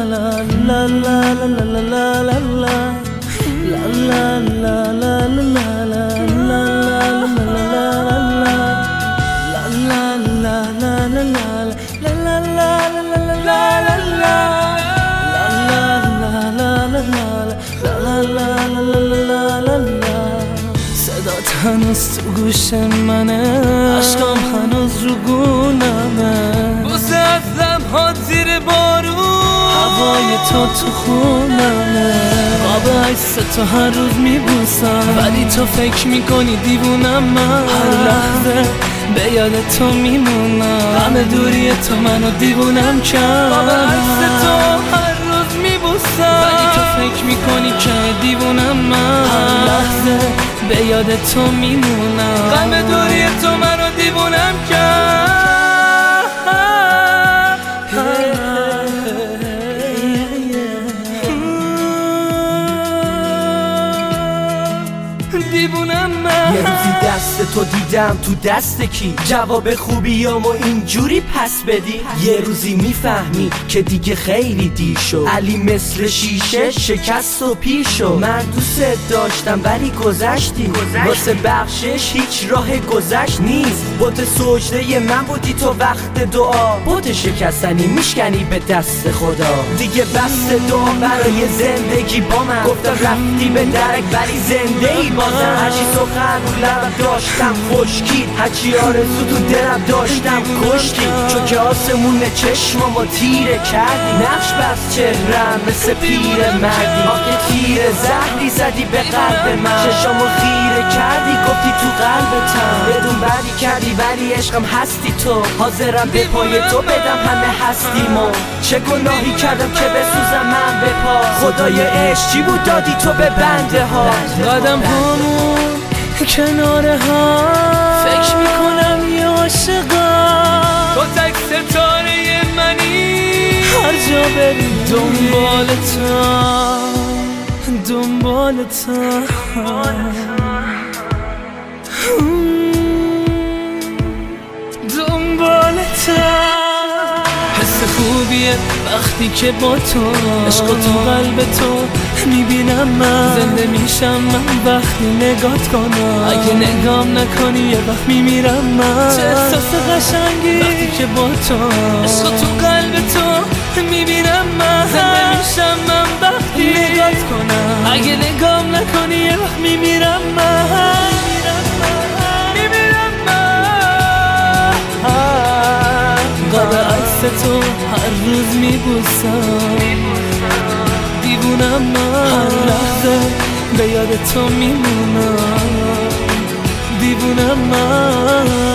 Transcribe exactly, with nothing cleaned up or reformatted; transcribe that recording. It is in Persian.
la la la la la la la la la la la la la la صدات هنوز تو گوش منه، عشقم هنوز رو گونمه، بوسه از لبهات زیر بارون، هوای تو تو خونمه، قاب عکس تو هر روز میبوسم، ولی تو فکر میکنی دیوونم من، هر لحظه به یاد تو میمونم، غم دوری تو منو دیوونم کرد، قاب عکس تو هر روز میبوسم، ولی تو فکر میکنی که دیوونم من، هر لحظه به یاد تو میمونم، غم دوری تو منو دیوونم کرد. دیوونم من. یه روزی دست تو دیدم تو دست کی، جواب خوبیامو اینجوری پس بدی، یه روزی میفهمی که دیگه خیلی دیر شد، علی مثل شیشه شکست و پیر شد، من دوست داشتم ولی گذشتی، واسه بخشش هیچ راه گذشت نیست، بت سجده من بودی تو وقت دعا، بت شکستنی میشکنی به دست خدا، دیگه بس دعا برای زندگی با من، گفتم رفتی به درک ولی زنده ای بازم، هرچی سخن رو لبم داشتم خشکی، هرچی آرزو تو دلم داشتم کشتی، چون که آسمون چشمامو تیره کردی، نقش بس چهرم مثل پیر مردی، آخه تیر زهری زدی به قلب من، چشمامو خیره کردی گفتی تو قلبتم، بدون بدی کردی ولی عشقم هستی تو، حاضرم به پای تو بدم همه هستیمو، چه گناهی کردم که بسوزم من به پا، خدای عشق چی بود دادی تو به بنده ها، قدم هامون کنار هم فکر میکنم یه عاشقم، تو تک ستاره منی، هر جا بری دنبالتم دنبالتم دنبالتم. حس خوبیه وقتی که با تو، عشق تو قلب تو میبینم من، زنده میشم من وقتی نگات کنم، اگه نگام نکنی یه وقت میمیرم من، چه احساس قشنگی وقتی که با تو، عشق تو قلب تو میبینم من، زنده میشم من وقتی نگات کنم، اگه نگام نکنی یه وقت میمیرم من، میمیرم من. قاب عکس تو هر روز میبوسم، دیوونم من، هر لحظه به یاد تو میمونم، دیوونم من.